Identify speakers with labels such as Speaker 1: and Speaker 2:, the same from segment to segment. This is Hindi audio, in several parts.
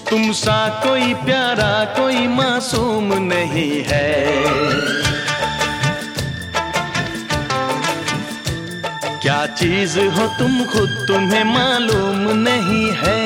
Speaker 1: तुम सा कोई प्यारा कोई मासूम नहीं है। क्या चीज हो तुम खुद तुम्हें मालूम नहीं है।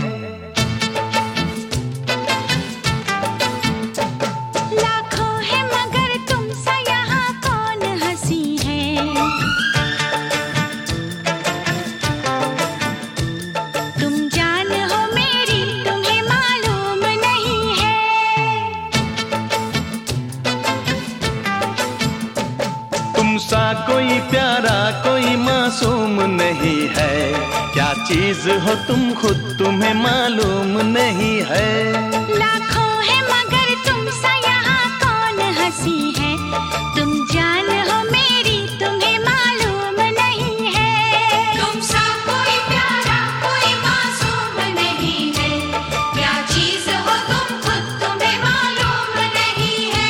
Speaker 1: सा कोई प्यारा कोई मासूम नहीं है। क्या चीज हो तुम खुद तुम्हें मालूम नहीं है।
Speaker 2: लाखों है मगर तुम सा यहाँ कौन हंसी है। तुम जान हो मेरी तुम्हें मालूम नहीं है।
Speaker 3: तुम सा कोई प्यारा कोई मासूम नहीं है। क्या चीज हो तुम खुद तुम्हें मालूम नहीं है।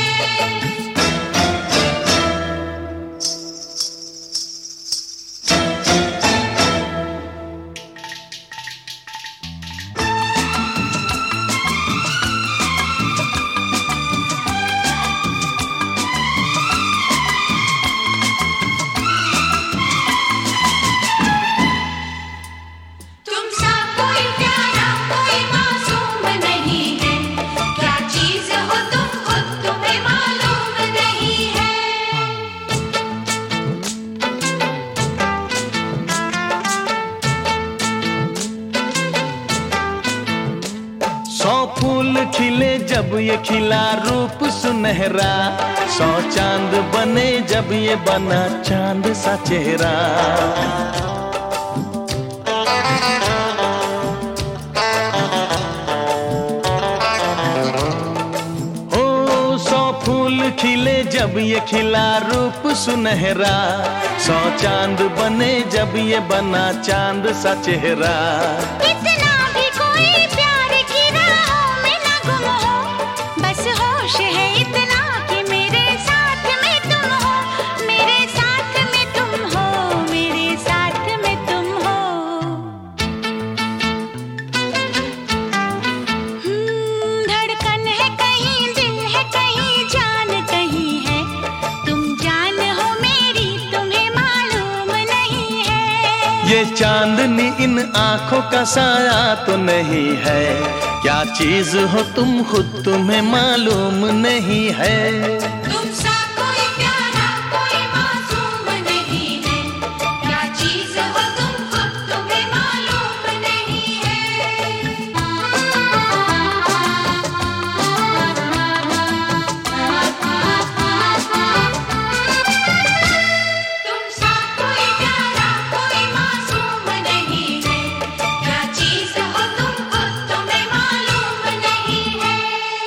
Speaker 1: फूल खिले जब ये खिला रूप सुनहरा। 100 चांद बने जब ये बना चांद सा चेहरा। ओ 100 फूल खिले जब ये खिला रूप सुनहरा। 100 चांद बने जब ये बना चांद सा चेहरा। ये चांदनी इन आंखों का साया तो नहीं है। क्या चीज हो तुम खुद तुम्हें मालूम नहीं है।
Speaker 3: तुम सा कोई प्यारा कोई मासूम नहीं है। क्या चीज हो तुम खुद तुम्हें मालूम नहीं है। तुम सा कोई प्यारा कोई मासूम नहीं है। क्या चीज हो तुम खुद तुम्हें मालूम नहीं है।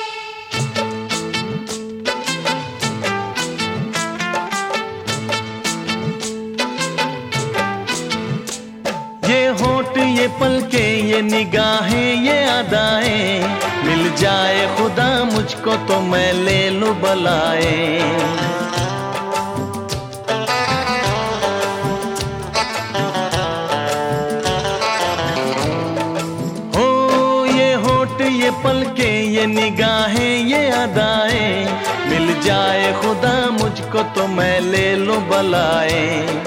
Speaker 1: ये होठ ये पलके ये निगाहें ये अदाएं। मिल जाए खुदा मुझको तो मैं ले लूं बलाए। ओ ये होठ ये पलके ये निगाहें ये अदाएं। मिल जाए खुदा मुझको तो मैं ले लूं बलाए।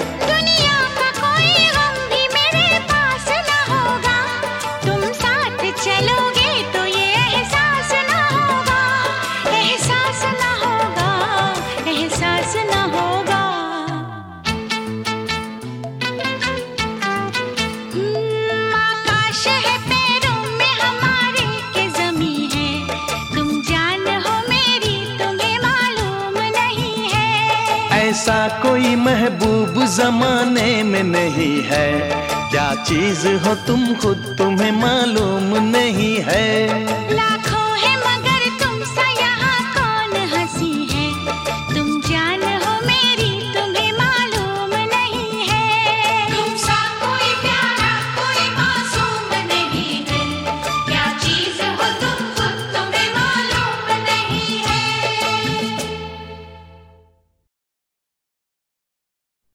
Speaker 1: ऐसा कोई महबूब जमाने में नहीं है। क्या चीज हो तुम खुद तुम्हें मालूम नहीं है।